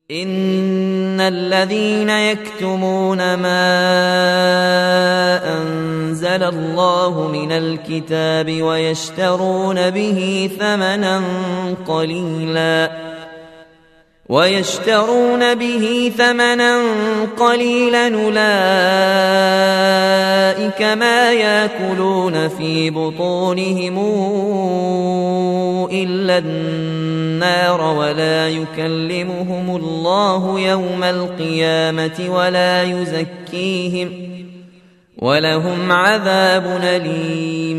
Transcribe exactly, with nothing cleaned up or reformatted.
إن الذين يكتمون ما أنزل الله من الكتاب ويشترون به ثمنا قليلا ويشترون به ثمنا قليلا أولئك ما يأكلون في بطونهم إلا النار ولا يكلمهم الله يوم القيامة ولا يزكيهم ولهم عذاب أليم